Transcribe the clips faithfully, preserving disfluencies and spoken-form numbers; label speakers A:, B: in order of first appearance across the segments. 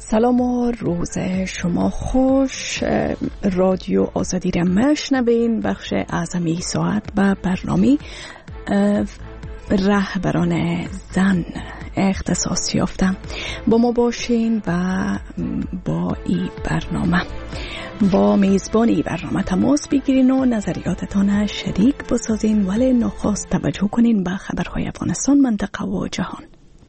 A: سلام و روز شما خوش. رادیو آزادی را میشنوین. بخش اعظمی ساعت و برنامه رهبران زن اختصاص یافتم. با ما باشین و با این برنامه با میزبان این برنامه تماس بگیرین و نظریاتتان شریک بسازین، ولی نخست توجه کنین به خبرهای افغانستان، منطقه و جهان.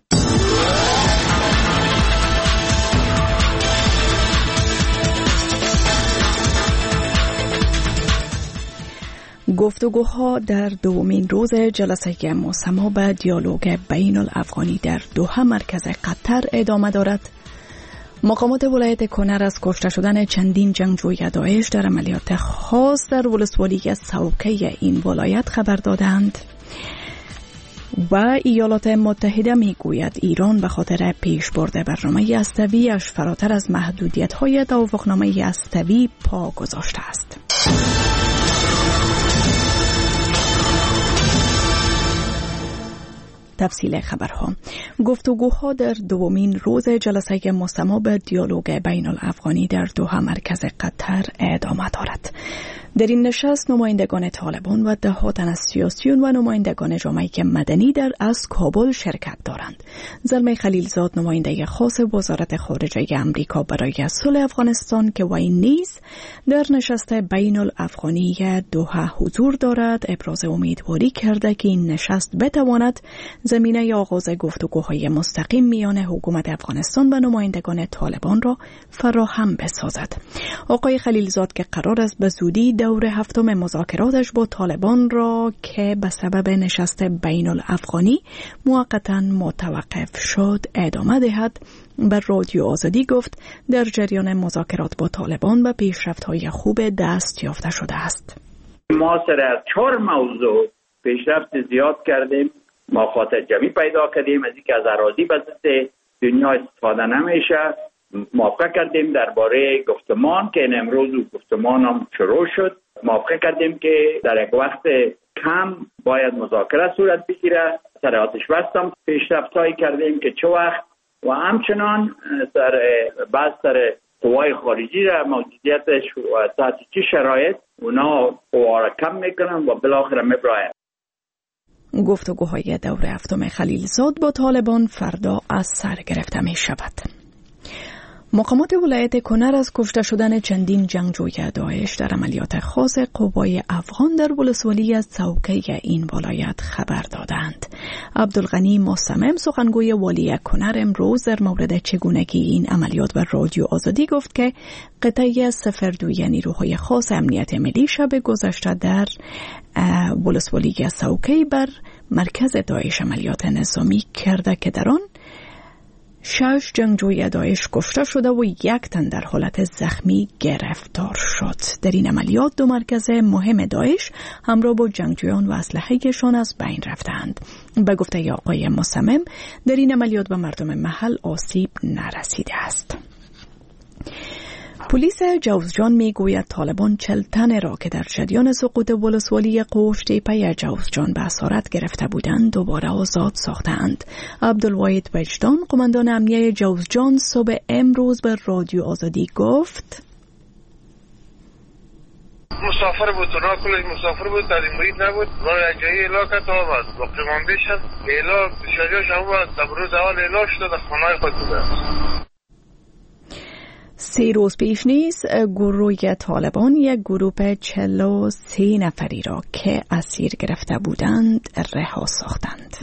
A: گفتگوها در دومین روز جلسه مسما به دیالوگ بین الافغانی در دوحه مرکز قطر ادامه دارد. مقامات ولایت کنر از کشته شدن چندین جنگجوی داعش در عملیات خاص در ولسوالی سوکه این ولایت خبر دادند. و ایالات متحده می گوید ایران به خاطر پیش برده برنامه استویش فراتر از محدودیت های توافقنامه استوی پا گذاشته است. تفصیل خبرها. گفتگوها در دومین روز جلسه مسما به دیالوگ بین الافغانی در دوحه مرکز قطر ادامه دارد. در این نشست نمایندگان طالبان و ده تن از سیاسیون و نمایندگان جامعه مدنی در از کابل شرکت دارند. زلمه خلیلزاد نماینده خاص وزارت خارجه امریکا برای صلح افغانستان که وی نیز در نشست بین الافغانی دوحه حضور دارد، ابراز امیدواری کرده که این نشست بتواند زمینه آغاز گفتگوهای مستقیم میان حکومت افغانستان و نمایندگان طالبان را فراهم بسازد. آقای خلیلزاد که قرار است به زودی دور هفتم مذاکراتش با طالبان را که به سبب نشست بین الافغانی موقتا متوقف شد ادامه دهد، بر رادیو آزادی گفت در جریان مذاکرات با طالبان به پیشرفت‌های خوب دست یافته شده است.
B: ما سر از چهار موضوع پیشرفت زیاد کردیم. ما خاطر جمعی پیدا کردیم از اینکه از اراضی به ضد دنیا استفاده نمیشه. موافقه کردیم درباره گفتمان که این امروز گفتمان هم شروع شد. موافقه کردیم که در یک وقت کم باید مذاکره صورت بگیره. سر آتش بس هم پیشرفت‌هایی کردیم که چه وقت و همچنان سر بعض سر قوای خارجی را موجودیتش و تحت چه شرایط اونا قوا را کم میکنن و بالاخره میبراین.
A: گفتگوهای دور هفتم خلیلزاد با طالبان فردا از سر گرفته می شود. مقامات ولایت کنر از کشته شدن چندین جنگجوی داعش در عملیات خاص قوای افغان در ولسوالی از سوکه این ولایت خبر دادند. عبدالغنی مصمم سخنگوی والی کنر امروز در مورد چگونگی این عملیات بر رادیو آزادی گفت که قطعه صفر دو نیروهای خاص امنیت ملی شب گذشته در ولسوالی سوکه بر مرکز داعش عملیات نظامی کرده که در آن شش جنگجوی داعش کشته شده و یک تن در حالت زخمی گرفتار شد. در این عملیات دو مرکز مهم داعش همراه با جنگجویان و اسلحه‌شان از بین رفتند. به گفته آقای مصمم در این عملیات به مردم محل آسیب نرسیده است. پلیس جوزجان می گوید طالبان چهل تن را که در جریان سقوط ولسوالی قوشتی پی جوزجان به اسارت گرفته بودند دوباره آزاد ساختند. عبدالواحد وجدان قماندان امنیه جوزجان صبح امروز به رادیو آزادی گفت
C: مسافر بود، اونا کلش مسافر بود، در این محیط نبود. ما جایی اعلا کرد آمد با قماندش هم اعلا شجاش هم بود تبروز اول اعلا شده در خانه خود بوده.
A: سی روز پیش نیز گروه طالبان یک گروه چهل و سه نفری را که اسیر گرفته بودند رها ساختند.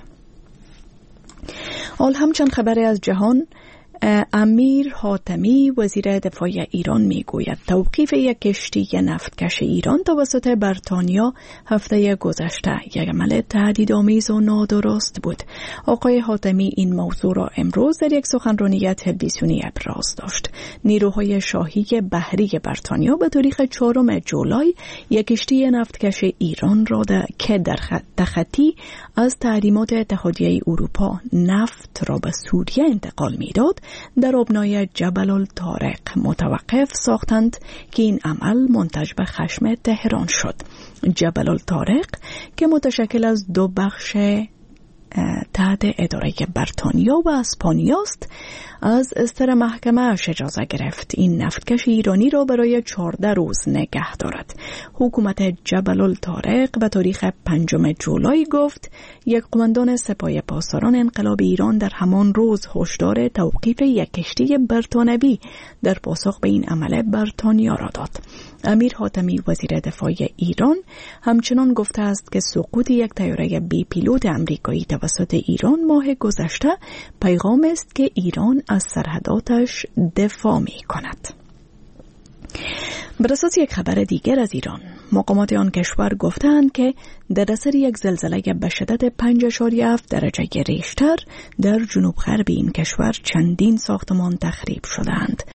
A: حال همچند خبری از جهان. امیر حاتمی وزیر دفاع ایران می گوید توقیف یک کشتی نفتکش ایران توسط بریتانیا هفته گذشته یک عمل تهدیدآمیز و نادرست بود. آقای حاتمی این موضوع را امروز در یک سخنرانی تلویزیونی ابراز داشت. نیروهای شاهی بحری بریتانیا به تاریخ چهارم جولای یک کشتی نفتکش ایران را که در تخطی از تحریمات اتحادیه اروپا نفت را به سوریه انتقال می‌داد در آبنای جبل الطارق متوقف ساختند که این عمل منتج به خشم تهران شد. جبل الطارق که متشکل از دو بخش تحت اداره بریتانیا و اسپانیا است، از استر محکمه اش اجازه گرفت این نفتکش ایرانی را برای چهارده روز نگه دارد. حکومت جبل الطارق به تاریخ پنجم جولای گفت یک قماندان سپاه پاسداران انقلاب ایران در همان روز هشدار توقیف یک کشتی بریتانوی در پاسخ به این عمل بریتانیا را داد. امیر حاتمی وزیر دفاع ایران همچنان گفته است که سقوط یک طیاره بی پیلوت امریکایی توسط ایران ماه گذشته پیغام است که ایران از سرحداتش دفاع می کند. بر اساس یک خبر دیگر از ایران، مقامات آن کشور گفتند که در اثر یک زلزله به شدت پنج اشاریه هفت درجه ریشتر در جنوب غرب این کشور چندین ساختمان تخریب شدند.